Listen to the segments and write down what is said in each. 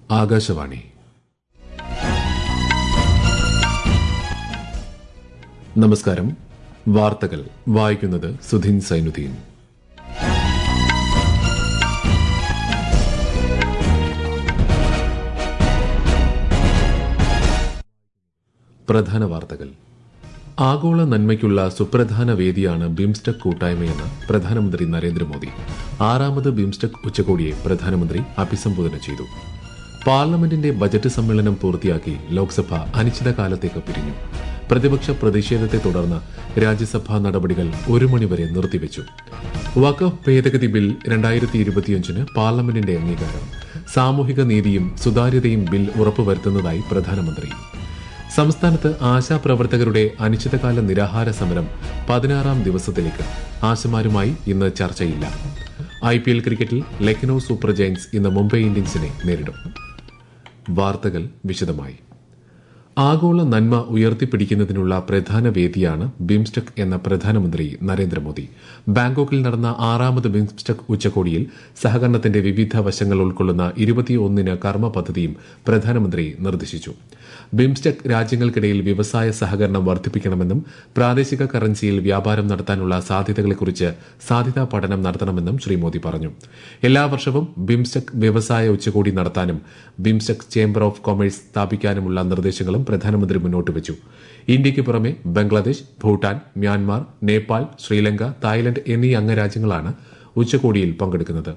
ആകാശവാണി. നമസ്കാരം. വാർത്തകൾ വായിക്കുന്നത് സുധിൻ സൈനുദ്ദീൻ. പ്രധാന വാർത്തകൾ. ആഗോള നന്മയ്ക്കുള്ള സുപ്രധാന വേദിയാണ് ബിംസ്റ്റെക് കൂട്ടായ്മയെന്ന് പ്രധാനമന്ത്രി നരേന്ദ്രമോദി. 6ാമത് ബിംസ്റ്റെക് ഉച്ചകോടിയെ പ്രധാനമന്ത്രി അഭിസംബോധന ചെയ്തു. പാർലമെന്റിന്റെ ബജറ്റ് സമ്മേളനം പൂർത്തിയാക്കി ലോക്സഭ അനിശ്ചിതകാലത്തേക്ക് പിരിഞ്ഞു. പ്രതിപക്ഷ പ്രതിഷേധത്തെ തുടർന്ന് രാജ്യസഭാ നടപടികൾ 1 മണിവരെ നിർത്തിവച്ചു. വഖഫ് ഭേദഗതി ബിൽ 2025 പാർലമെന്റിന്റെ അംഗീകാരം. സാമൂഹിക നീതിയും സുതാര്യതയും ബിൽ ഉറപ്പുവരുത്തുന്നതായി പ്രധാനമന്ത്രി. സംസ്ഥാനത്ത് ആശാപ്രവർത്തകരുടെ അനിശ്ചിതകാല നിരാഹാര സമരം 16ാം ദിവസത്തിലേക്ക്. ആശമാരുമായി ഇന്ന് ചർച്ചയില്ല. IPL ക്രിക്കറ്റിൽ ലക്നൌ സൂപ്പർ ജയന്റ്സ് ഇന്ന് മുംബൈ ഇന്ത്യൻസിനെ നേരിടും. വാർത്തകൾ വിശദമായി. ആഗോള നന്മ ഉയർത്തിപ്പിടിക്കുന്നതിനുള്ള പ്രധാന വേദിയാണ് ബിംസ്റ്റെക് എന്ന പ്രധാനമന്ത്രി നരേന്ദ്രമോദി. ബാങ്കോക്കിൽ നടന്ന 6ാമത് ബിംസ്റ്റെക് ഉച്ചകോടിയിൽ സഹകരണത്തിന്റെ വിവിധ വശങ്ങൾ ഉൾക്കൊള്ളുന്ന 21 കർമ്മ പദ്ധതിയും പ്രധാനമന്ത്രി നിർദ്ദേശിച്ചു. ബിംസ്റ്റെക് രാജ്യങ്ങൾക്കിടയിൽ വ്യവസായ സഹകരണം വർദ്ധിപ്പിക്കണമെന്നും പ്രാദേശിക കറൻസിയിൽ വ്യാപാരം നടത്താനുള്ള സാധ്യതകളെക്കുറിച്ച് സാധ്യതാ പഠനം നടത്തണമെന്നും ശ്രീ മോദി പറഞ്ഞു. എല്ലാ വർഷവും ബിംസ്റ്റെക് വ്യവസായ ഉച്ചകോടി നടത്താനും ബിംസ്റ്റെക് ചേംബർ ഓഫ് കൊമേഴ്സ് സ്ഥാപിക്കാനുമുള്ള നിർദ്ദേശങ്ങളും പ്രധാനമന്ത്രി മുന്നോട്ട് വച്ചു. ഇന്ത്യയ്ക്ക് പുറമെ ബംഗ്ലാദേശ്, ഭൂട്ടാൻ, മ്യാൻമാർ, നേപ്പാൾ, ശ്രീലങ്ക, തായ്ലൻഡ് എന്നീ അംഗരാജ്യങ്ങളാണ് ഉച്ചകോടിയിൽ പങ്കെടുക്കുന്നത്.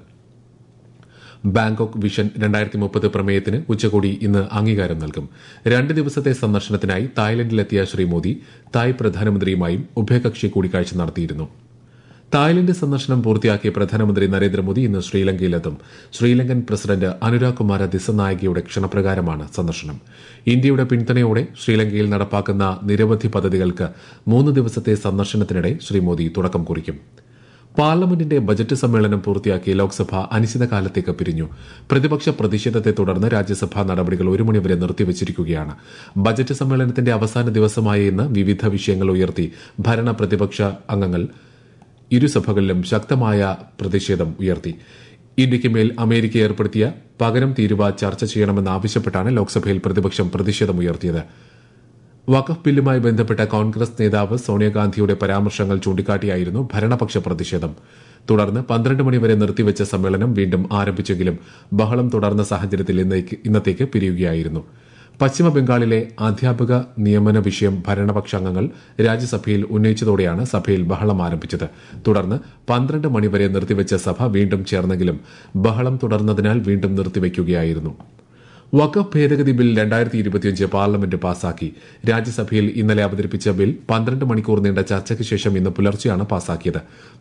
ബാങ്കോക്ക് വിഷൻ 2030 പ്രമേയത്തിന് ഉച്ചകോടി ഇന്ന് അംഗീകാരം നൽകും. 2 ദിവസത്തെ സന്ദർശനത്തിനായി തായ്ലൻഡിലെത്തിയ ശ്രീ മോദി തായ് പ്രധാനമന്ത്രിയുമായും ഉഭയകക്ഷി കൂടിക്കാഴ്ച നടത്തിയിരുന്നു. തായ്ലൻഡ് സന്ദർശനം പൂർത്തിയാക്കിയ പ്രധാനമന്ത്രി നരേന്ദ്രമോദി ഇന്ന് ശ്രീലങ്കയിലെത്തും. ശ്രീലങ്കൻ പ്രസിഡന്റ് അനുരാഗ് കുമാര ദിസനായകയുടെ ക്ഷണപ്രകാരമാണ് സന്ദർശനം. ഇന്ത്യയുടെ പിന്തുണയോടെ ശ്രീലങ്കയിൽ നടപ്പാക്കുന്ന നിരവധി പദ്ധതികൾക്ക് 3 ദിവസത്തെ സന്ദർശനത്തിനിടെ ശ്രീ മോദി തുടക്കം കുറിക്കും. പാർലമെന്റിന്റെ ബജറ്റ് സമ്മേളനം പൂർത്തിയാക്കി ലോക്സഭ അനിശ്ചിതകാലത്തേക്ക് പിരിഞ്ഞു. പ്രതിപക്ഷ പ്രതിഷേധത്തെ തുടർന്ന് രാജ്യസഭാ നടപടികൾ 1 മണിവരെ നിർത്തിവച്ചിരിക്കുകയാണ്. ബജറ്റ് സമ്മേളനത്തിന്റെ അവസാന ദിവസമായ ഇന്ന് വിവിധ വിഷയങ്ങൾ ഉയർത്തി ഭരണ പ്രതിപക്ഷ അംഗങ്ങൾ ഇരുസഭകളിലും ശക്തമായ പ്രതിഷേധം ഉയർത്തി. ഇന്ത്യയ്ക്ക് മേൽ അമേരിക്ക ഏർപ്പെടുത്തിയ പകരം തീരുവ ചർച്ച ചെയ്യണമെന്നാവശ്യപ്പെട്ടാണ് ലോക്സഭയിൽ പ്രതിപക്ഷം പ്രതിഷേധമുയർത്തിയത്. വഖഫ് ബില്ലുമായി ബന്ധപ്പെട്ട കോൺഗ്രസ് നേതാവ് സോണിയാഗാന്ധിയുടെ പരാമർശങ്ങൾ ചൂണ്ടിക്കാട്ടിയായിരുന്നു ഭരണപക്ഷ പ്രതിഷേധം. തുടർന്ന് 12 മണിവരെ നിർത്തിവച്ച സമ്മേളനം വീണ്ടും ആരംഭിച്ചെങ്കിലും ബഹളം തുടർന്ന സാഹചര്യത്തിൽ ഇന്നത്തേക്ക് പിരിയുകയായിരുന്നു. പശ്ചിമബംഗാളിലെ അധ്യാപക നിയമന വിഷയം ഭരണപക്ഷാംഗങ്ങൾ രാജ്യസഭയിൽ ഉന്നയിച്ചതോടെയാണ് സഭയിൽ ബഹളം ആരംഭിച്ചത്. തുടർന്ന് 12 മണിവരെ നിർത്തിവച്ച സഭ വീണ്ടും ചേർന്നെങ്കിലും ബഹളം തുടർന്നതിനാൽ വീണ്ടും നിർത്തിവയ്ക്കുകയായിരുന്നു. വഖഫ് ഭേദഗതി ബിൽ 2025 പാർലമെന്റ് പാസാക്കി. രാജ്യസഭയിൽ ഇന്നലെ അവതരിപ്പിച്ച ബിൽ 12 മണിക്കൂർ നീണ്ട ചർച്ചയ്ക്ക് ശേഷം ഇന്ന് പുലർച്ചെയാണ് പാസാക്കിയത്.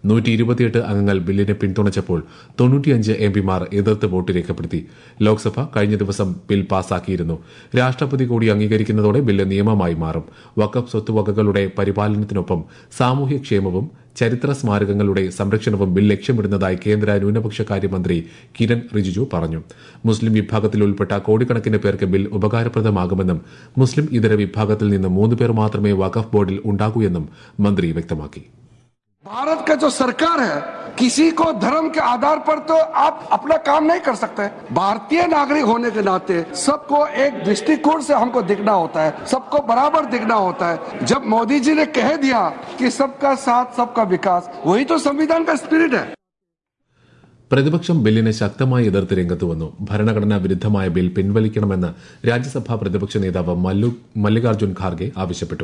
128 അംഗങ്ങൾ ബില്ലിനെ പിന്തുണച്ചപ്പോൾ 95 എംപിമാർ എതിർത്ത് വോട്ട് രേഖപ്പെടുത്തി. ലോക്സഭ കഴിഞ്ഞ ദിവസം ബിൽ പാസാക്കിയിരുന്നു. രാഷ്ട്രപതി കൂടി അംഗീകരിക്കുന്നതോടെ ബില്ല് നിയമമായി മാറും. വഖഫ് സ്വത്തുവകകളുടെ പരിപാലനത്തിനൊപ്പം സാമൂഹ്യക്ഷേമവും ചരിത്ര സ്മാരകങ്ങളുടെ സംരക്ഷണവും ബിൽ ലക്ഷ്യമിടുന്നതായി കേന്ദ്ര ന്യൂനപക്ഷകാര്യമന്ത്രി കിരൺ റിജിജു പറഞ്ഞു. മുസ്ലിം വിഭാഗത്തിൽ ഉൾപ്പെട്ട കോടിക്കണക്കിന് പേർക്ക് ബിൽ ഉപകാരപ്രദമാകുമെന്നും മുസ്ലിം ഇതര വിഭാഗത്തിൽ നിന്ന് 3 പേർ മാത്രമേ വഖഫ് ബോർഡിൽ ഉണ്ടാകൂ എന്നും മന്ത്രി വ്യക്തമാക്കി. भारत का जो सरकार है, किसी को धर्म के आधार पर तो आप अपना काम नहीं कर सकते. भारतीय नागरिक होने के नाते सबको एक दृष्टिकोण से हमको दिखना होता है, सबको बराबर दिखना होता है. जब मोदी जी ने कह दिया कि सबका साथ सबका विकास, वही तो संविधान का स्पिरिट है. പ്രതിപക്ഷം ബില്ലിനെ ശക്തമായി എതിർത്ത് രംഗത്ത് വന്നു. ഭരണഘടനാ വിരുദ്ധമായ ബിൽ പിൻവലിക്കണമെന്ന് രാജ്യസഭാ പ്രതിപക്ഷ നേതാവ് മല്ലികാർജ്ജുൻ ഖാർഗെ ആവശ്യപ്പെട്ടു.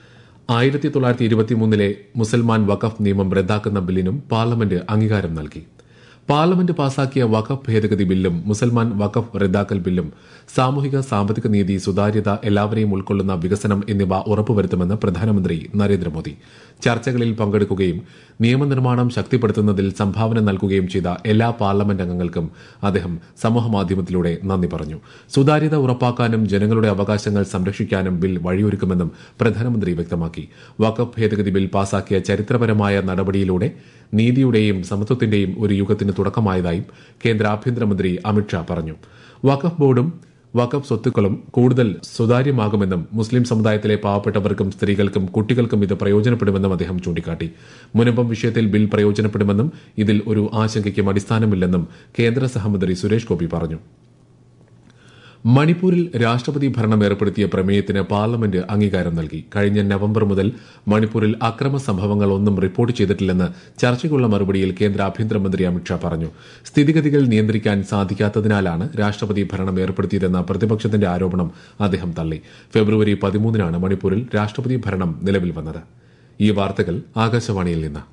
1923 മുസൽമാൻ വഖഫ് നിയമം റദ്ദാക്കുന്ന ബില്ലിനും പാർലമെന്റ് അംഗീകാരം നൽകി. പാർലമെന്റ് പാസാക്കിയ വഖഫ് ഭേദഗതി ബില്ലും മുസൽമാൻ വഖഫ് റദ്ദാക്കൽ ബില്ലും സാമൂഹിക സാമ്പത്തിക നീതി, സുതാര്യത, എല്ലാവരെയും ഉൾക്കൊള്ളുന്ന വികസനം എന്നിവ ഉറപ്പുവരുത്തുമെന്ന് പ്രധാനമന്ത്രി നരേന്ദ്രമോദി. ചർച്ചകളിൽ പങ്കെടുക്കുകയും നിയമനിർമ്മാണം ശക്തിപ്പെടുത്തുന്നതിൽ സംഭാവന നൽകുകയും ചെയ്ത എല്ലാ പാർലമെന്റ് അംഗങ്ങൾക്കും അദ്ദേഹം സമൂഹമാധ്യമത്തിലൂടെ നന്ദി പറഞ്ഞു. സുതാര്യത ഉറപ്പാക്കാനും ജനങ്ങളുടെ അവകാശങ്ങൾ സംരക്ഷിക്കാനും ബിൽ വഴിയൊരുക്കുമെന്നും പ്രധാനമന്ത്രി വ്യക്തമാക്കി. വഖഫ് ഭേദഗതി ബിൽ പാസാക്കിയ ചരിത്രപരമായ നടപടിയിലൂടെ നീതിയുടെയും സമത്വത്തിന്റെയും ഒരു യുഗത്തിന് തുടക്കമായതായും കേന്ദ്ര ആഭ്യന്തരമന്ത്രി അമിത്ഷാ പറഞ്ഞു. വഖഫ് ബോർഡും വഖഫ് സ്വത്തുക്കളും കൂടുതൽ സുതാര്യമാകുമെന്നും മുസ്ലിം സമുദായത്തിലെ പാവപ്പെട്ടവർക്കും സ്ത്രീകൾക്കും കുട്ടികൾക്കും ഇത് പ്രയോജനപ്പെടുമെന്നും അദ്ദേഹം ചൂണ്ടിക്കാട്ടി. മുനമ്പം വിഷയത്തിൽ ബിൽ പ്രയോജനപ്പെടുമെന്നും ഇതിൽ ഒരു ആശങ്കയ്ക്കും അടിസ്ഥാനമില്ലെന്നും കേന്ദ്ര സഹമന്ത്രി സുരേഷ് ഗോപി പറഞ്ഞു. മണിപ്പൂരിൽ രാഷ്ട്രപതി ഭരണം ഏർപ്പെടുത്തിയ പ്രമേയത്തിന് പാർലമെന്റ് അംഗീകാരം നൽകി. കഴിഞ്ഞ നവംബർ മുതൽ മണിപ്പൂരിൽ അക്രമ സംഭവങ്ങൾ ഒന്നും റിപ്പോർട്ട് ചെയ്തിട്ടില്ലെന്ന് ചർച്ചയ്ക്കുള്ള മറുപടിയിൽ കേന്ദ്ര ആഭ്യന്തരമന്ത്രി അമിത്ഷാ പറഞ്ഞു. സ്ഥിതിഗതികൾ നിയന്ത്രിക്കാൻ സാധിക്കാത്തതിനാലാണ് രാഷ്ട്രപതി ഭരണം ഏർപ്പെടുത്തിയതെന്ന പ്രതിപക്ഷത്തിന്റെ ആരോപണം അദ്ദേഹം തള്ളി. ഫെബ്രുവരി 13-നാണ് മണിപ്പൂരിൽ രാഷ്ട്രപതി ഭരണം നിലവിൽ വന്നത്. ഈ വാർത്തകൾ ആകാശവാണിയിൽ നിന്ന്.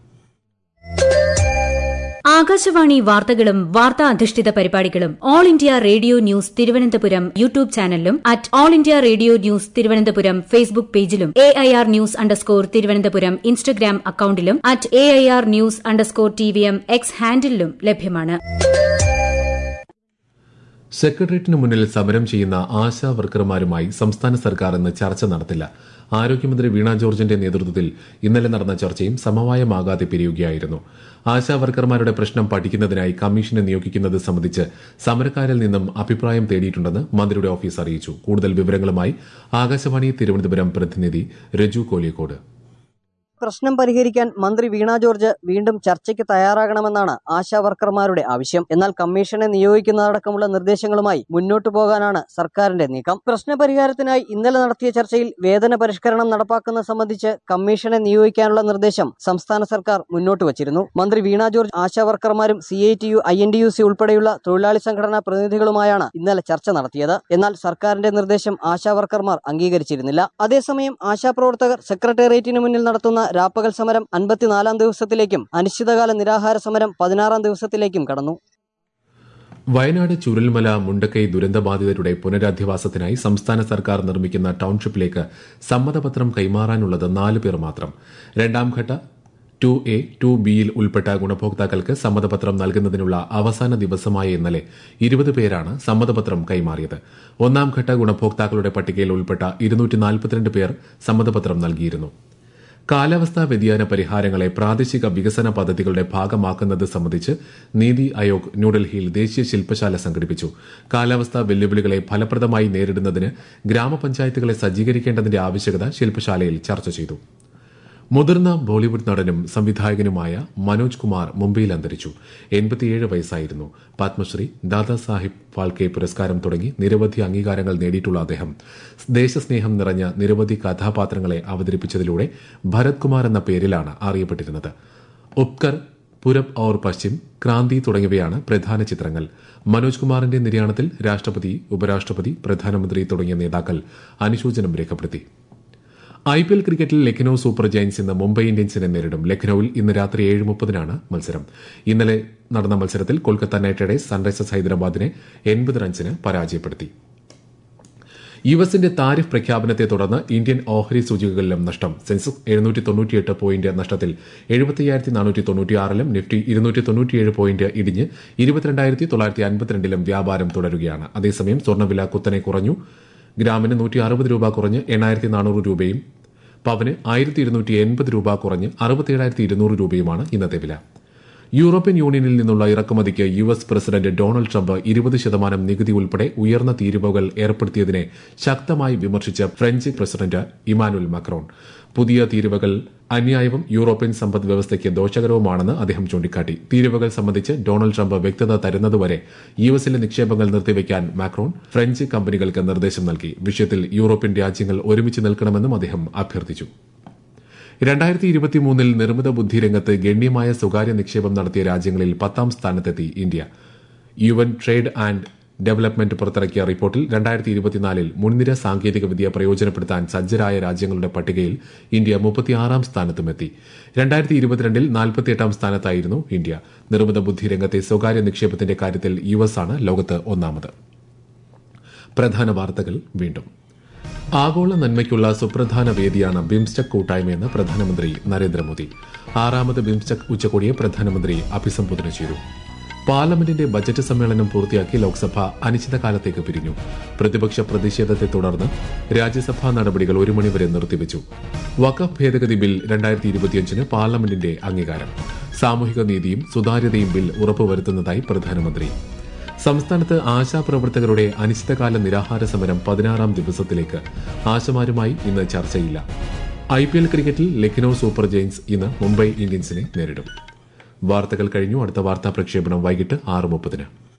ആകാശവാണി വാർത്തകളും വാർത്താ അധിഷ്ഠിത പരിപാടികളും all India radio news Thiruvananthapuram YouTube ചാനലിലും all India radio news Thiruvananthapuram Facebook പേജിലും AIR ന്യൂസ് തിരുവനന്തപുരം ഇൻസ്റ്റഗ്രാം അക്കൌണ്ടിലും AIR ന്യൂസ് TVM X ഹാൻഡിലും ലഭ്യമാണ്. സെക്രട്ടേറിയറ്റിന് മുന്നിൽ സമരം ചെയ്യുന്ന ആശാ വർക്കർമാരുമായി സംസ്ഥാന സർക്കാർ ഇന്ന് ചർച്ച നടത്തില്ല. ആരോഗ്യമന്ത്രി വീണ ജോർജിന്റെ നേതൃത്വത്തിൽ ഇന്നലെ നടന്ന ചർച്ചയും സമവായമാകാതെ പിരിയുകയായിരുന്നു. ആശാ വർക്കർമാരുടെ പ്രശ്നം പഠിക്കുന്നതിനായി കമ്മീഷനെ നിയോഗിക്കുന്നത് സംബന്ധിച്ച് സമരക്കാരിൽ നിന്നും അഭിപ്രായം തേടിയിട്ടുണ്ടെന്ന് മന്ത്രിയുടെ ഓഫീസ് അറിയിച്ചു. കൂടുതൽ വിവരങ്ങളുമായി ആകാശവാണി തിരുവനന്തപുരം പ്രതിനിധി രജു കോലിയക്കോട്. പ്രശ്നം പരിഹരിക്കാൻ മന്ത്രി വീണ ജോർജ് വീണ്ടും ചർച്ചയ്ക്ക് തയ്യാറാകണമെന്നാണ് ആശാ വർക്കർമാരുടെ ആവശ്യം. എന്നാൽ കമ്മീഷനെ നിയോഗിക്കുന്നതടക്കമുള്ള നിർദ്ദേശങ്ങളുമായി മുന്നോട്ടു പോകാനാണ് സർക്കാരിന്റെ നീക്കം. പ്രശ്നപരിഹാരത്തിനായി ഇന്നലെ നടത്തിയ ചർച്ചയിൽ വേതന പരിഷ്കരണം നടപ്പാക്കുന്നത് സംബന്ധിച്ച് കമ്മീഷനെ നിയോഗിക്കാനുള്ള നിർദ്ദേശം സംസ്ഥാന സർക്കാർ മുന്നോട്ട് വച്ചിരുന്നു. മന്ത്രി വീണ ജോർജ് ആശാ വർക്കർമാരും CITU INTUC ഉൾപ്പെടെയുള്ള തൊഴിലാളി സംഘടനാ പ്രതിനിധികളുമായാണ് ഇന്നലെ ചർച്ച നടത്തിയത്. എന്നാൽ സർക്കാരിന്റെ നിർദ്ദേശം ആശാ വർക്കർമാർ അംഗീകരിച്ചിരുന്നില്ല. അതേസമയം ആശാപ്രവർത്തകർ സെക്രട്ടേറിയറ്റിന് മുന്നിൽ നടത്തുന്ന രാപ്പകൽ സമരം 54-ാം ദിവസത്തിലേക്കും അനിശ്ചിതകാല നിരാഹാര സമരം 16-ാം ദിവസത്തിലേക്കും കടന്നു. വയനാട് ചുരൽമല മുണ്ടക്കൈ ദുരന്തബാധിതരുടെ പുനരധിവാസത്തിനായി സംസ്ഥാന സർക്കാർ നിർമ്മിക്കുന്ന ടൌൺഷിപ്പിലേക്ക് സമ്മതപത്രം കൈമാറാനുള്ളത് 4 പേർ മാത്രം. രണ്ടാംഘട്ട 2A 2Bയിൽ ഉൾപ്പെട്ട ഗുണഭോക്താക്കൾക്ക് സമ്മതപത്രം നൽകുന്നതിനുള്ള അവസാന ദിവസമായ ഇന്നലെ 20 പേരാണ് സമ്മതപത്രം കൈമാറിയത്. ഒന്നാംഘട്ട ഗുണഭോക്താക്കളുടെ പട്ടികയിൽ ഉൾപ്പെട്ട 242 പേർ സമ്മതപത്രം നൽകിയിരുന്നു. കാലാവസ്ഥാ വ്യതിയാന പരിഹാരങ്ങളെ പ്രാദേശിക വികസന പദ്ധതികളുടെ ഭാഗമാക്കുന്നത് സംബന്ധിച്ച് നീതി ആയോഗ് ന്യൂഡൽഹിയിൽ ദേശീയ ശില്പശാല സംഘടിപ്പിച്ചു. കാലാവസ്ഥാ വെല്ലുവിളികളെ ഫലപ്രദമായി നേരിടുന്നതിന് ഗ്രാമപഞ്ചായത്തുകളെ സജ്ജീകരിക്കേണ്ടതിന്റെ ആവശ്യകത ശില്പശാലയിൽ ചർച്ച ചെയ്തു. മുതിർന്ന ബോളിവുഡ് നടനും സംവിധായകനുമായ മനോജ് കുമാർ മുംബൈയിൽ അന്തരിച്ചു. 87 വയസ്സായിരുന്നു. പത്മശ്രീ, ദാദാസാഹിബ് ഫാൽക്കെ പുരസ്കാരം തുടങ്ങി നിരവധി അംഗീകാരങ്ങൾ നേടിയിട്ടുള്ള അദ്ദേഹം ദേശസ്നേഹം നിറഞ്ഞ നിരവധി കഥാപാത്രങ്ങളെ അവതരിപ്പിച്ചതിലൂടെ ഭരത് കുമാർ എന്ന പേരിലാണ് അറിയപ്പെട്ടിരുന്നത്. ഉപകർ, പുരബ് ഔർ പശ്ചിം, ക്രാന്തി തുടങ്ങിയവയാണ് പ്രധാന ചിത്രങ്ങൾ. മനോജ് കുമാറിന്റെ നിര്യാണത്തിൽ രാഷ്ട്രപതി, ഉപരാഷ്ട്രപതി, പ്രധാനമന്ത്രി തുടങ്ങിയ നേതാക്കൾ അനുശോചനം രേഖപ്പെടുത്തി. IPL ക്രിക്കറ്റിൽ ലക്നൌ സൂപ്പർ ജയന്റ്സ് ഇന്ന് മുംബൈ ഇന്ത്യൻസിനെ നേരിടും. ലക്നൌവിൽ ഇന്ന് രാത്രി 7:30-നാണ് മത്സരം. ഇന്നലെ നടന്ന മത്സരത്തിൽ കൊൽക്കത്ത നൈറ്റ് റൈഡേഴ്സ് സൺറൈസേഴ്സ് ഹൈദരാബാദിനെ 80 റൺസിന് പരാജയപ്പെടുത്തി. യുഎസിന്റെ താരിഫ് പ്രഖ്യാപനത്തെ തുടർന്ന് ഇന്ത്യൻ ഓഹരി സൂചികകളിലും നഷ്ടം. സെൻസെക്സ് 798 പോയിന്റ് നഷ്ടത്തിൽ 75,496-ലും നിഫ്റ്റി 297 പോയിന്റ് ഇടിഞ്ഞ് 22,952-ലും വ്യാപാരം തുടരുകയാണ്. അതേസമയം സ്വർണ്ണവില കുത്തനെ കുറഞ്ഞു. ഗ്രാമിന് 160 രൂപ കുറഞ്ഞ് 8,400 രൂപയും പവന് 1,280 രൂപ കുറഞ്ഞ് 67,200 രൂപയുമാണ് ഇന്നത്തെ വില. യൂറോപ്യൻ യൂണിയനിൽ നിന്നുള്ള ഇറക്കുമതിക്ക് US പ്രസിഡന്റ് ഡൊണാൾഡ് ട്രംപ് 20% നികുതി ഉൾപ്പെടെ ഉയർന്ന തീരുവകൾ ഏർപ്പെടുത്തിയതിനെ ശക്തമായി വിമർശിച്ച ഫ്രഞ്ച് പ്രസിഡന്റ് ഇമാനുവൽ മാക്രോൺ. പുതിയ തീരുവകൾ അന്യായവും യൂറോപ്യൻ സമ്പദ് വ്യവസ്ഥയ്ക്ക് ദോഷകരവുമാണെന്ന് അദ്ദേഹം ചൂണ്ടിക്കാട്ടി. തീരുവകൾ സംബന്ധിച്ച് ഡൊണാൾഡ് ട്രംപ് വ്യക്തത തരുന്നതുവരെ യുഎസിലെ നിക്ഷേപങ്ങൾ നിർത്തിവെക്കാൻ മാക്രോൺ ഫ്രഞ്ച് കമ്പനികൾക്ക് നിർദ്ദേശം നൽകി. വിഷയത്തിൽ യൂറോപ്യൻ രാജ്യങ്ങൾ ഒരുമിച്ച് നിൽക്കണമെന്നും അദ്ദേഹം അഭ്യർത്ഥിച്ചു. 2023-ൽ നിർമ്മിത ബുദ്ധി രംഗത്ത് ഗണ്യമായ സ്വകാര്യ നിക്ഷേപം നടത്തിയ രാജ്യങ്ങളിൽ 10ാം സ്ഥാനത്തെത്തി India. UN trade and development പുറത്തിറക്കിയ റിപ്പോർട്ടിൽ 2024-ൽ മുൻനിര സാങ്കേതികവിദ്യ പ്രയോജനപ്പെടുത്താൻ സജ്ജരായ രാജ്യങ്ങളുടെ പട്ടികയിൽ ഇന്ത്യ 36-ാം സ്ഥാനത്തുമെത്തി. 2022-ൽ 48-ാം സ്ഥാനത്തായിരുന്നു ഇന്ത്യ. നിർമ്മിത ബുദ്ധി രംഗത്തെ സ്വകാര്യ നിക്ഷേപത്തിന്റെ കാര്യത്തിൽ US ആണ് ലോകത്ത് ഒന്നാമത്. പ്രധാന വാർത്തകൾ വീണ്ടും. ആഗോള നന്മയ്ക്കുള്ള സുപ്രധാന വേദിയാണ് ബിംസ്റ്റെക് കൂട്ടായ്മയെന്ന് പ്രധാനമന്ത്രി നരേന്ദ്രമോദി. 6ാമത് ബിംസ്റ്റെക് ഉച്ചകോടിയെ പ്രധാനമന്ത്രി അഭിസംബോധന ചെയ്തു. പാർലമെന്റിന്റെ ബജറ്റ് സമ്മേളനം പൂർത്തിയാക്കി ലോക്സഭ അനിശ്ചിതകാലത്തേക്ക് പിരിഞ്ഞു. പ്രതിപക്ഷ പ്രതിഷേധത്തെ തുടർന്ന് രാജ്യസഭാ നടപടികൾ 1 മണിവരെ നിർത്തിവച്ചു. വഖഫ് ഭേദഗതി ബിൽ 2025-ന് പാർലമെന്റിന്റെ അംഗീകാരം. സാമൂഹിക നീതിയും സുതാര്യതയും ബിൽ ഉറപ്പുവരുത്തുന്നതായി പ്രധാനമന്ത്രി. സംസ്ഥാനത്ത് ആശാപ്രവർത്തകരുടെ അനിശ്ചിതകാല നിരാഹാര സമരം 16-ാം ദിവസത്തിലേക്ക്. ആശമാരുമായി ഇന്ന് ചർച്ചയില്ല. IPL ക്രിക്കറ്റിൽ ലക്നൌ സൂപ്പർ ജയന്റ്സ് ഇന്ന് മുംബൈ ഇന്ത്യൻസിനെ നേരിടും. വാർത്തകൾ കഴിഞ്ഞു. അടുത്ത വാർത്താ പ്രക്ഷേപണം വൈകിട്ട് 6:30-ന്.